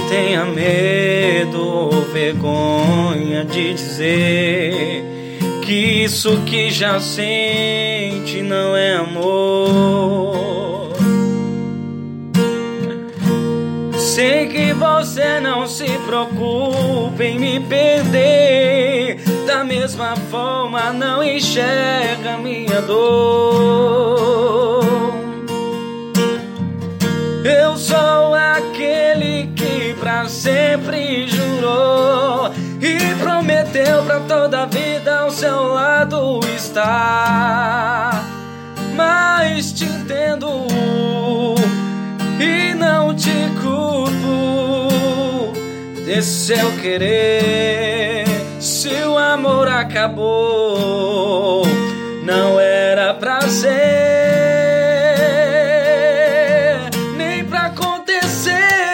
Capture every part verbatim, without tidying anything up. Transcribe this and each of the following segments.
tenha medo ou vergonha de dizer que isso que já sente não é amor. Sei que você não se preocupa em me perder, da mesma forma não enxerga minha dor. Eu sou aquele que pra sempre jurou e prometeu pra toda a vida ao seu lado estar. Mas te entendo e não te culpo desse seu querer. Se o amor acabou, não era prazer nem pra acontecer.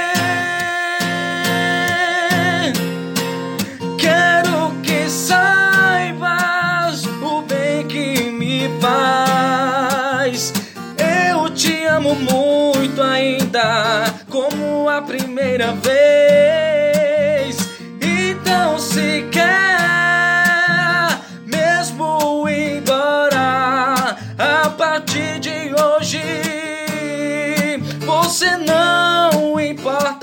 Quero que saibas o bem que me faz. Eu te amo muito ainda, como a primeira vez. Então se quer mesmo ir embora, a partir de hoje você não importa.